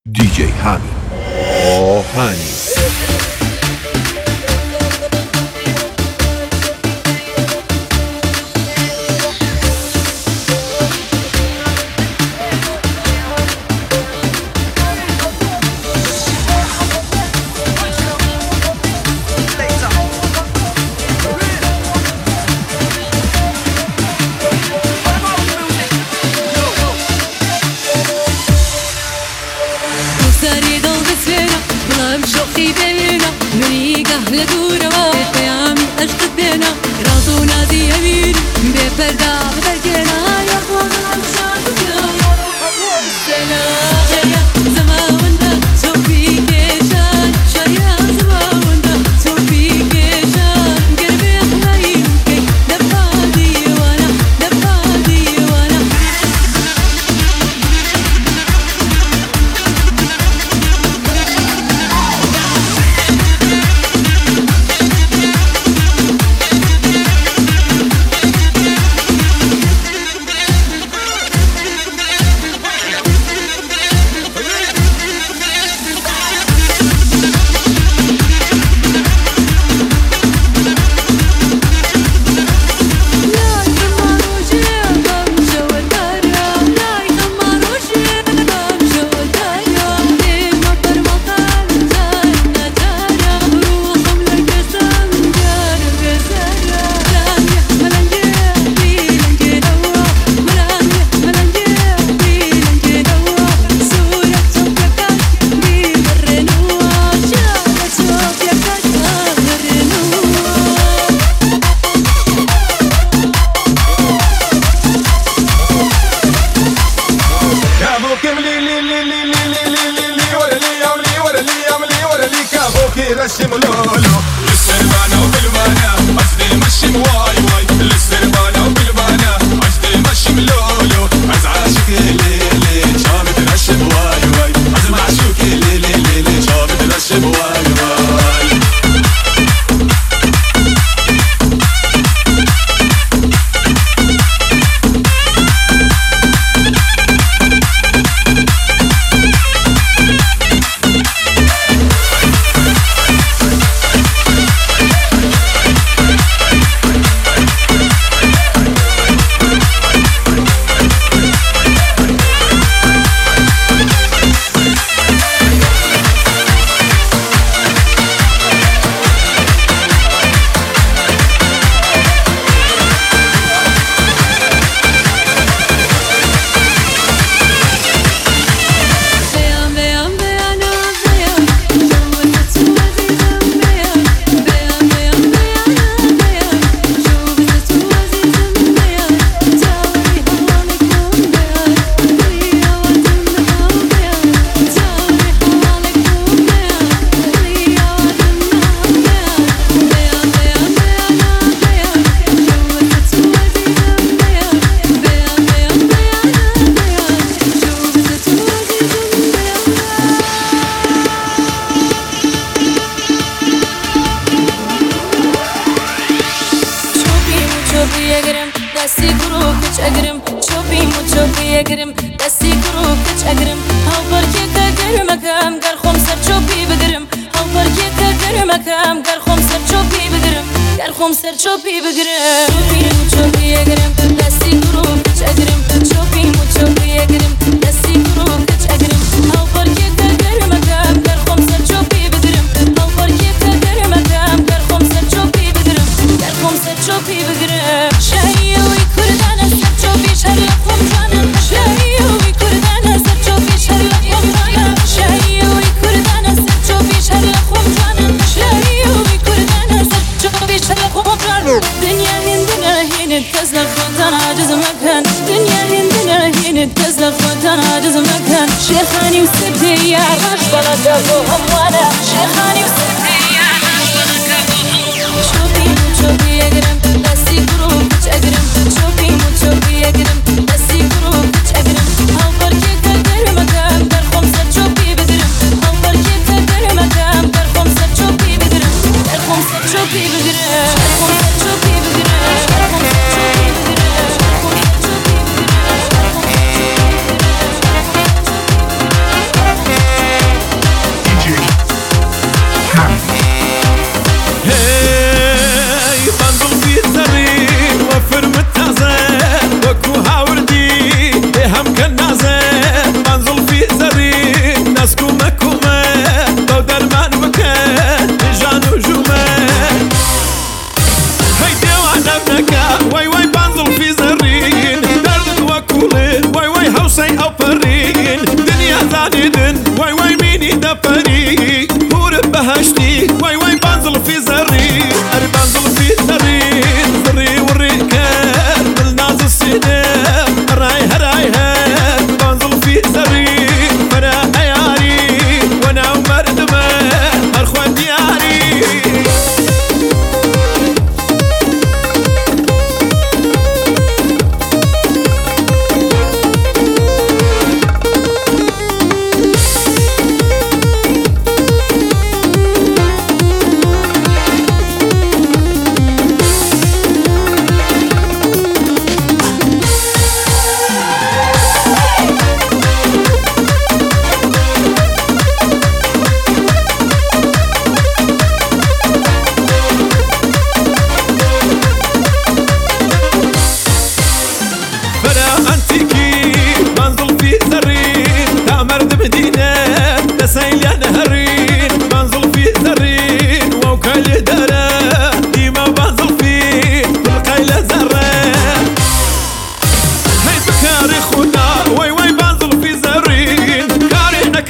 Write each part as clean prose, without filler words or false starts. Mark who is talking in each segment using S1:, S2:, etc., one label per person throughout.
S1: DJ حمید آهنی.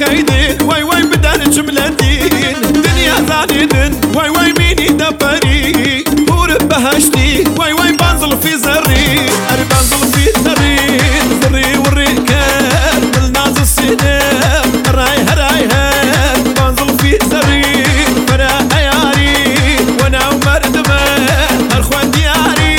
S2: كيدين واي واي بدل جملتين دنيا ذالين واي واي ميني دبري ورب بهشتي واي واي بنزل في زري أنا بنزل في زري زري والركاب بالناز السناب راي هراي هاب بنزل في زري فرا عياري وانا ومردمه اخوان دياري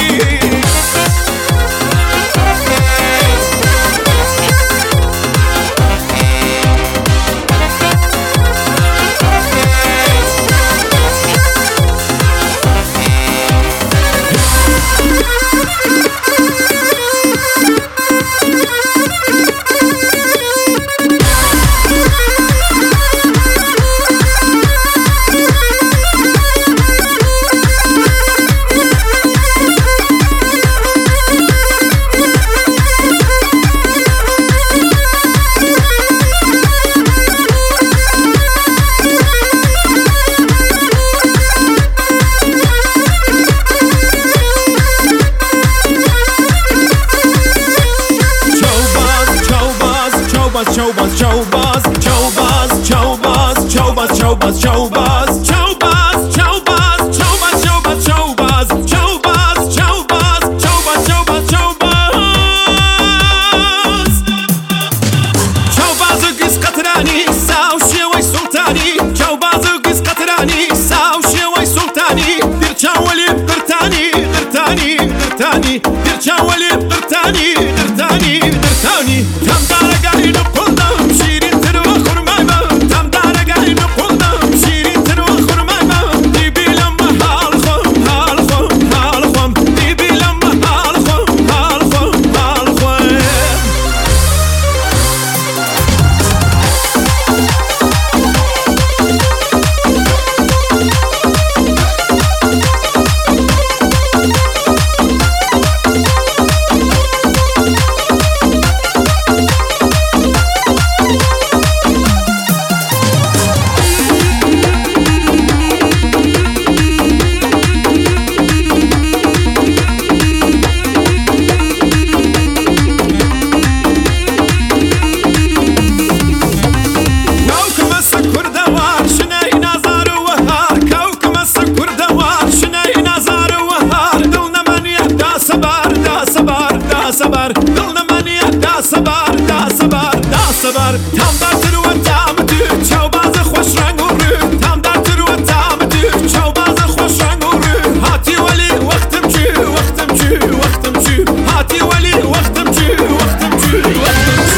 S2: Chobaz, chobaz, chobaz, chobaz, chobaz, chobaz, chobaz, chobaz, chobaz, chobaz, chobaz, chobaz, chobaz, chobaz, chobaz, chobaz, chobaz. Chobaz قيس قطراني ساو شوي سلطاني chobaz قيس قطراني ساو شوي سلطاني دير شاولي قرتاني قرتاني قرتاني دير شاولي قرتاني قرتاني قرتاني كم درجة نقولهم شيرين تروى خرمايمة كم درجة نقولهم شيرين تروى خرمايمة ديبي لما هالخم هالخم هالخم ديبي لما هالخم هالخم هالخم صبر دلنا مني دا صبر دا صبر دا صبر تام دار تروى تام دو چوباز خوش رنگ و رو تام دار تروى تام دو چوباز خوش رنگ و رو هاتی ولی وقتم چو وقتم چو وقتم چو هاتی ولی وقتم چو وقتم چو وقتم چو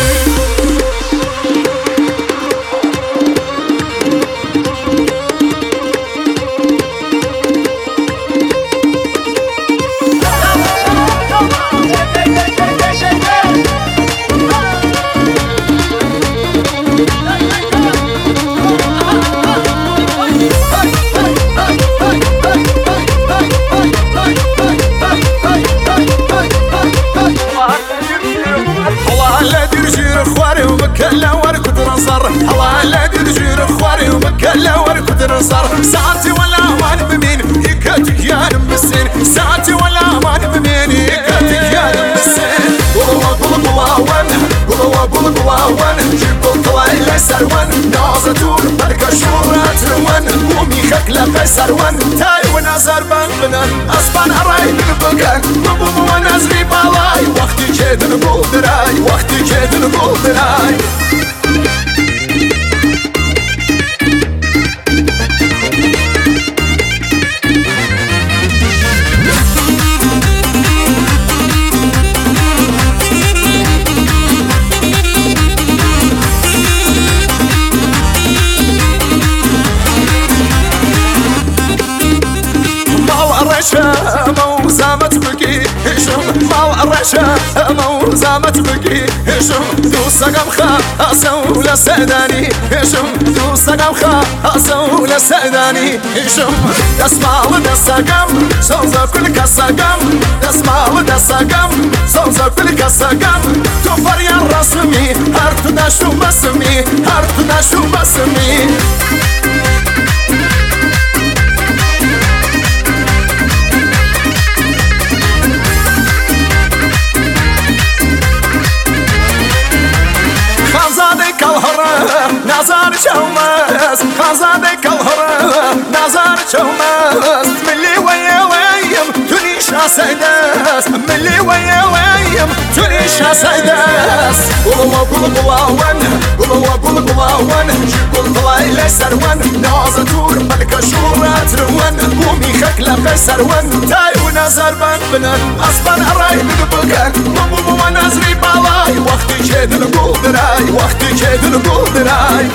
S2: وبكلا وركض نصر الله لا دير خواري وبكلا وركض نصر ساعتي ولا مان بمين يكاتك يا نمسين ساعتي ولا مان بمين يكاتك يا نمسين والله بالقواون والله بالقواون جيب الطلع لا سروان نازتور بركة شورات روان وميخك لا قيسروان تاي ونازر بنغنن اسبان اراي بالبقان بابو ونازري بالاي وقتي كيد نقول دراي وقتي كيد نقول دراي موزامت بقي هشم مال الرشا موزامت بقي هشم دوسقم خاصة ولا سعداني هشم دوسقم خاصة ولا سعداني هشم دسمال دسقم صوزا كل كسقم دسمال دسقم صوزا كل كسقم كفر يا رسمي هرتنا شو بسمي هرتنا شو بسمي الهرم نظر شومس خزانك الهرم نظر شومس ملي ويا ويم تنيش سيداس ملي ويا ويم تنيش سيداس قولوا قولوا جيبوا الطلاي لسروان نازل تور ملك شورات روان قومي خكلة بسروان تاي ونزر بنبنن أصبر أراي بدبلكن مبوبو ونزري بالاي وقتي جيد نقول دراي وقتي جيد نقول دراي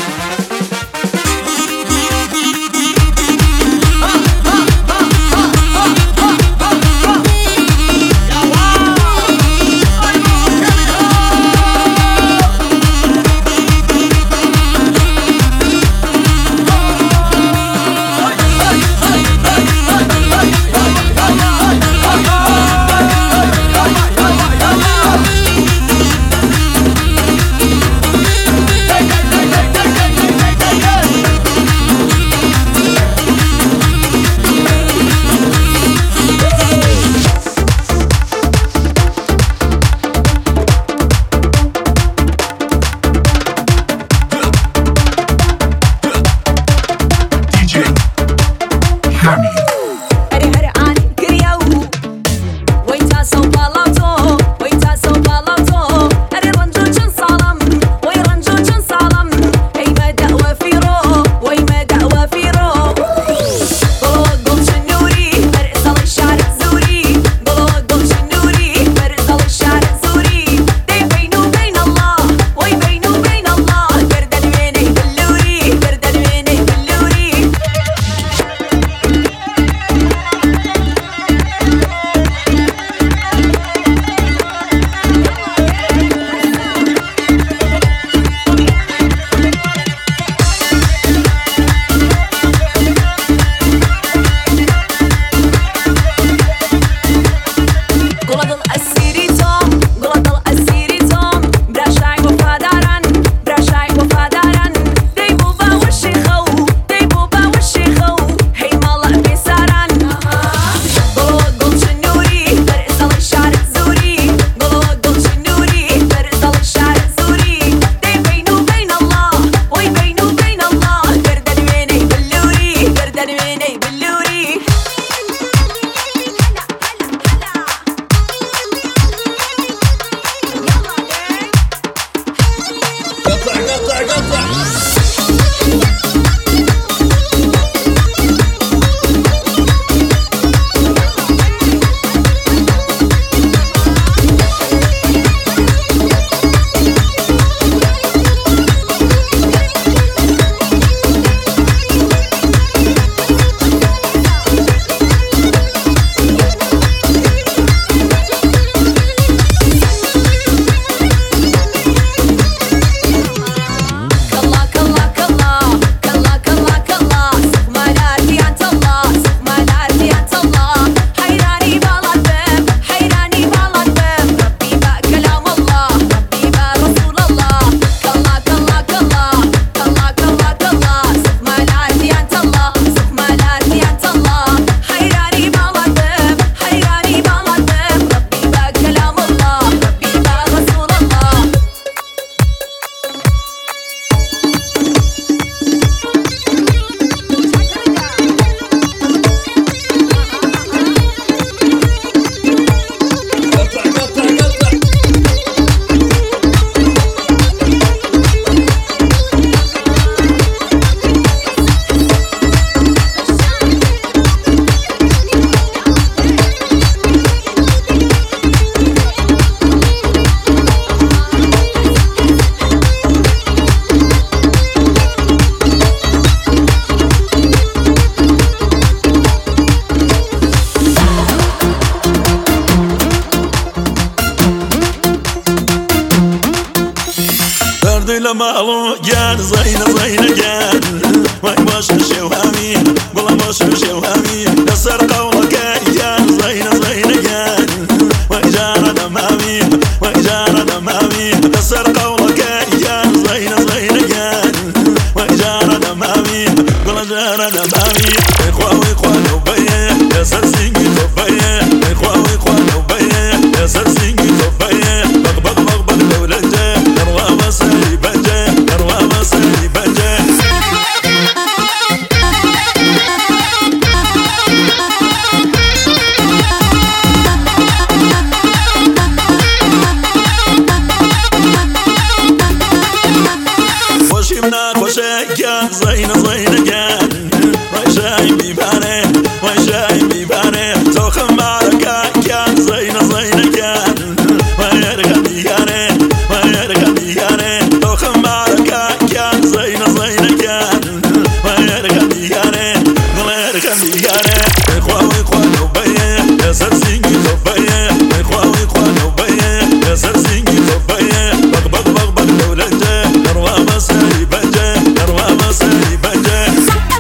S3: لمالو جان زين زين جان واي باش شوهامي والله باش شوهامي نصر قولك جان زين زين جان واي جارنا مامي واي جارنا مامي نصر قولك جان زين زين جان واي جارنا مامي والله جارنا مامي اخوي اخوي وبيه يا سرسيني توبيه اخوي اخوي وبيه يا سرسيني توبيه بغبغ بغبغ لولجه نروى مسري بجه نخوشیکن زین زینگن وای جای میبره وای جای میبره تو خمارکن زین زینگن وای ارگم دیگره وای ارگم دیگره تو خمارکن زین زینگن وای ارگم دیگره وای ارگم دیگره خواهی خواهی بیه سر زینگی خوبیه خواهی خواهی بیه سر زینگی خوبیه بق بق بق بق دولنجه نروى مسري بنجه نروى مسري بنجه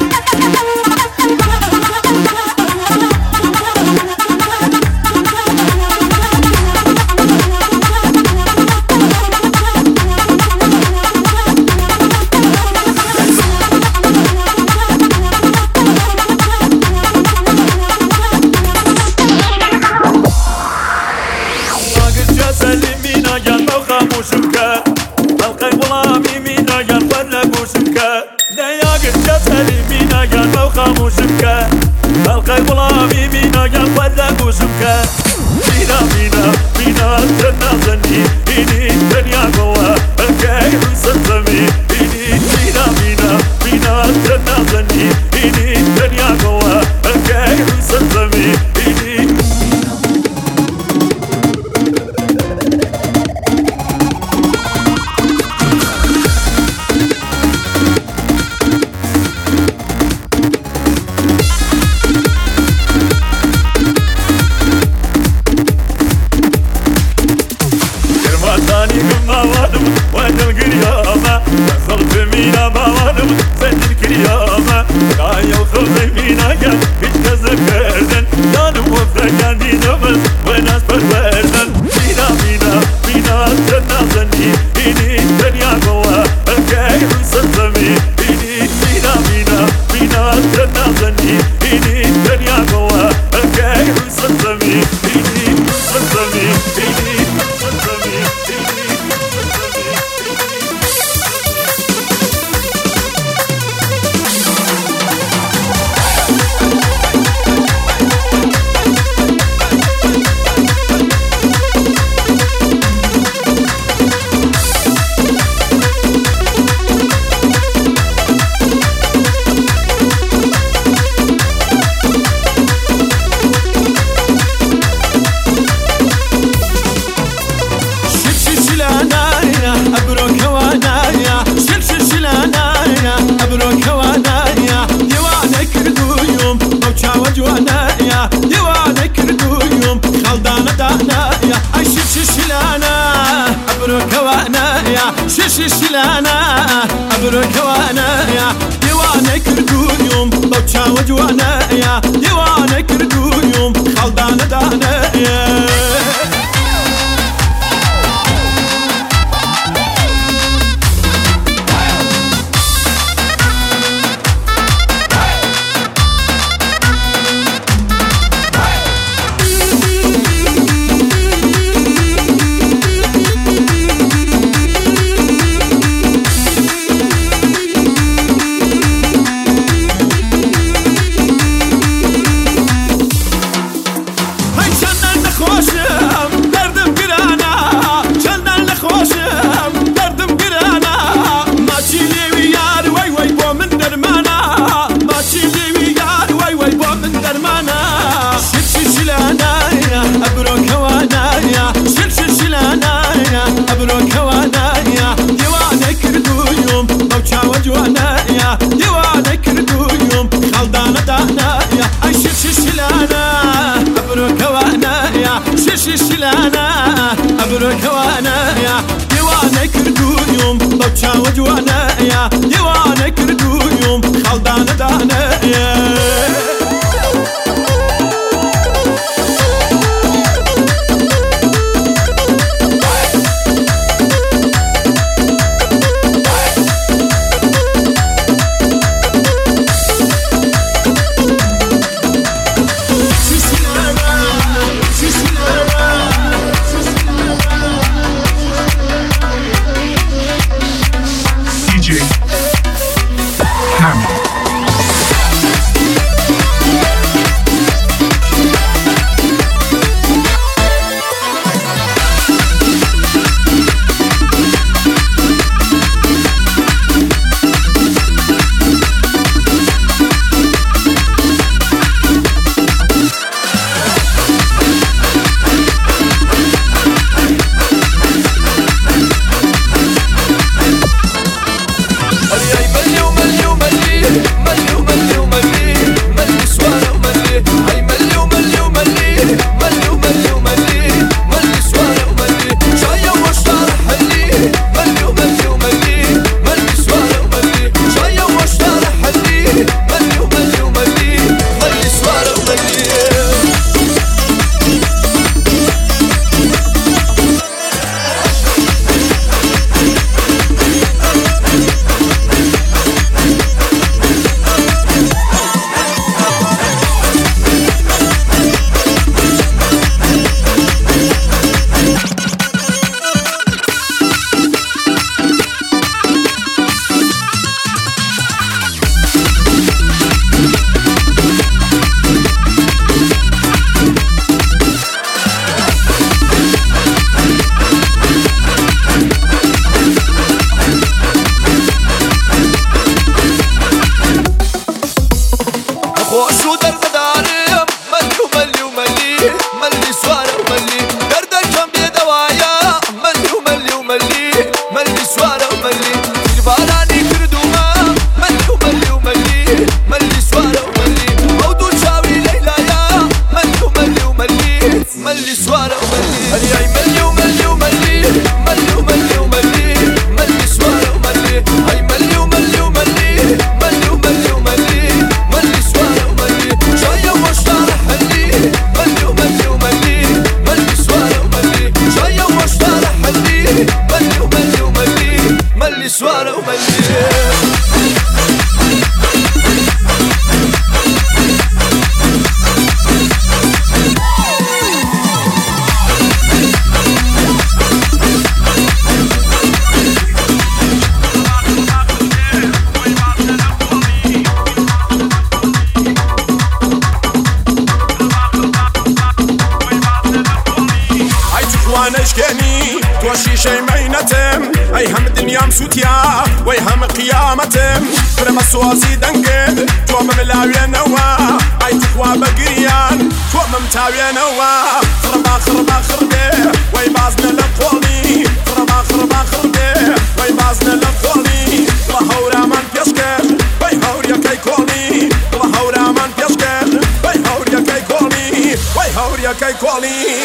S3: خلقي غلامي مينا ينفذ وسمكة مينا مينا مينا تنازني إني دنيا قوة الكيف سلسمي إني مينا مينا مينا تنازني إني دنيا قوة الكيف سلسمي إني وين القيامة دخلت مينا بوانم زين الكريامة راية وخلصي مينا قال بيتكذب كردن كانوا وفرقان دي نمس وناس بالوردن مينا مينا مينا تنازني إني دنيا قوة الكيف سلسمي إني مينا مينا مينا تنازني إني دنيا قوة الكيف سلسمي إني سلسمي إني سلسمي إني شلانا أبرك وانا يا ديوانك ردويوم بوشا وجوانا يا ديوانك ردويوم خلدانا دانا يا أبرك وانا يا ديوانك ردويوم بوشا وجوانا يا ديوانك ردويوم خلدانا دانا يا
S2: شو درب دارم ملي وملي وملي ملي سوارة وملي دردك كم بيدوايا ملي وملي وملي ملي سوارة وملي الباراني كردوما ملي وملي وملي ملي سوارة وملي موضوع شاوي ليلايا ملي وملي وملي ملي سوارة وملي هاي ملي وملي وملي ملي وملي وملي ملي سوارة وملي هاي ملي وملي وملي ملي وملي وملي ملي سوارة وملي جاية وشطارة حلي ملي وملي وملي ملي سوارة وملي جاية وشطارة حلي ملي وملي وملي ملي سوارة وملي توشي شي مينتم اي هم الدنيا مسوتيا وي هم قيامتم فرما سوازي دنقل تو مملاوية نوا اي تقوى بقريان تو ممتاوية نوا خربا خربا خربي وي بازنا لقولي خربا خربا خربي وي بازنا لقولي الله هورا من بيشكل وي هوريا كي كولي الله هورا من بيشكل وي هوريا كي كولي وي هوريا كي كولي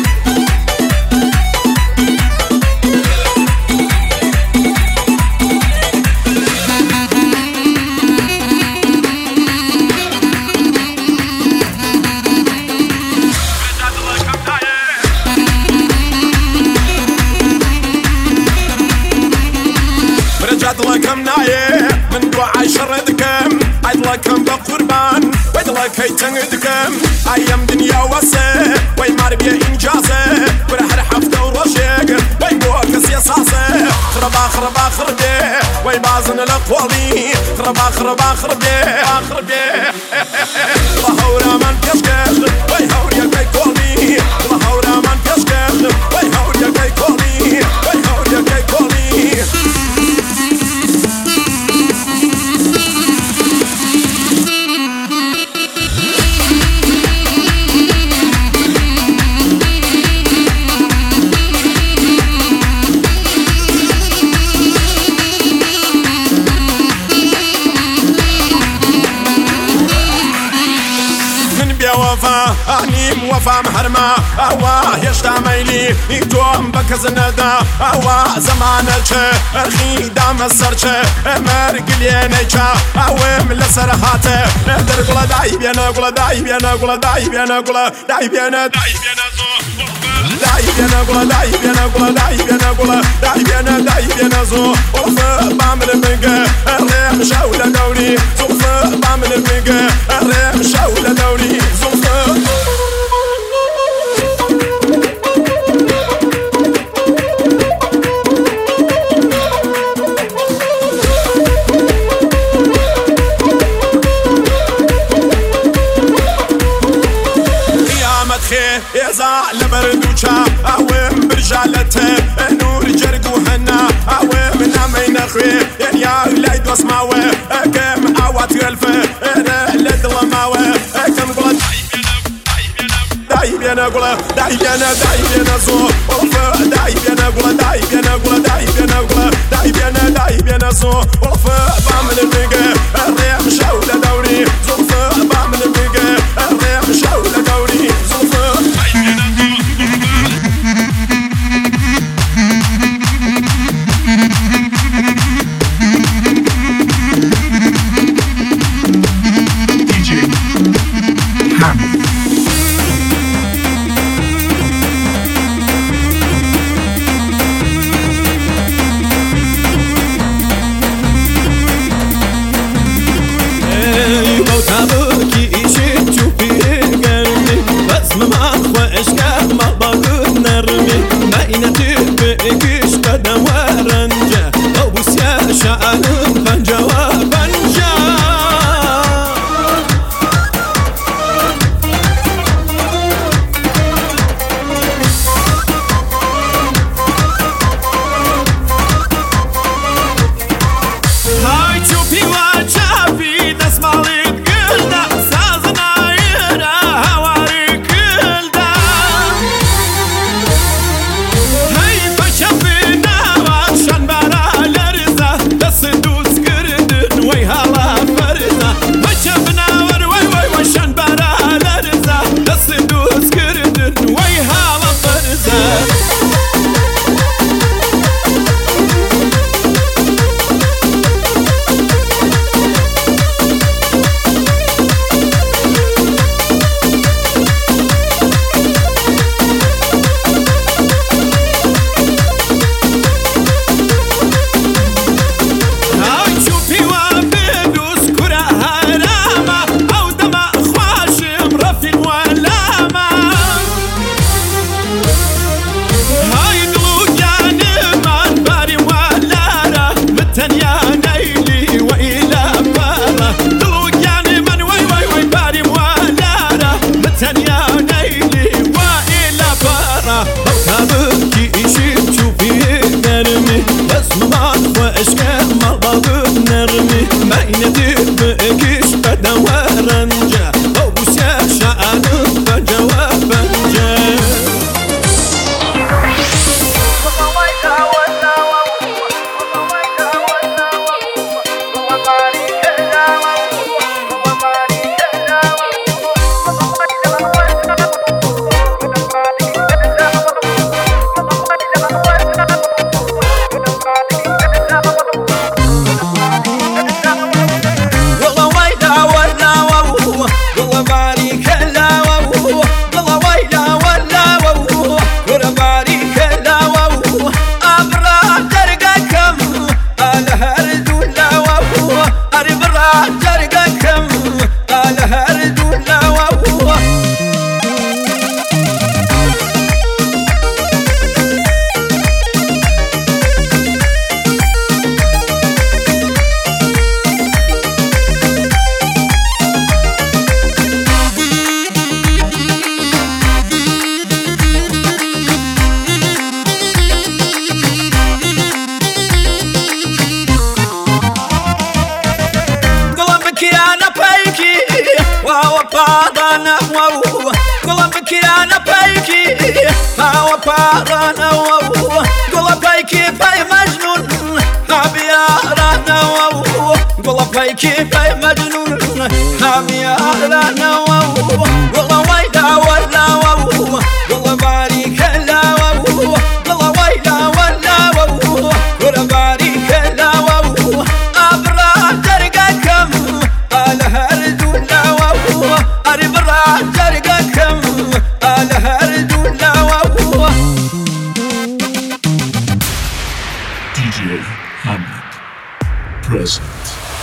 S2: عدلكم نايه من دعاء شردكم عدلكم بقربان ويدلك هيتنقدكم ايام دنيا وسه وي ماربيا انجازه ورحر حفته وروشيك وي بوكس يساسه خربا خربا خربي وي بازن لقولي خربا خربا خربي خربي الله هورا من بيشكل وي هوريا كي كولي الله هورا من بيشكل وي هوريا كي كولي وي هوريا كي كولي وفا أنيم وفا محرمة أوا يشتا ميلي يكتوم بكزندا أوا زمانك أرخي دام السرچه مرقلينيك أوام لسرحاته در قلا داي بينا قلا داي بينا قلا داي بينا قلا داي بينا داي بينا زو داي بينا قلا داي بينا قلا داي بينا قلا داي بينا داي بينا زو وفا بعمل المنقى الريم شاولة دوري وفا بعمل المنقى الريم شاولة دوري إذا لبردوشا أوام برجالته نور جرق وهنا أوام نامين أخوي يا ولاد واسمعوا كم عوات غلفة أنا لدلماوة كم قلت داي بينا قلا داي بينا داي بينا زو داي بينا قلا داي بينا قلا داي بينا قلا داي بينا داي بينا زو بعمل الميجا الريم شاولة دوري زوفة بعمل الميجا الريم شاولة دوري زوفة
S3: متنيا نيلي وإلى بارة دلوك يعني من وي باري موالارة متنيا نيلي وإلى بارة بكابكي إشي تشوفي نرمي اسمع واشكال مرضى نرمي ما يندير بقيش بدا ورنجة أبو سياك شعانك بجواب جاء قادنا وهو قلبك يا نبيكي هوا قادنا وهو قلبك باي مجنون هبيارنا وهو قلبك باي مجنون هبيارنا وهو والله ويلا ولا وهو والله بارك الله وهو والله ويلا ولا وهو والله بارك الله وهو أبرا ترقكم على هردونا وهو أربرا ترقكم على هردونا وهو
S1: DJ Hamid present.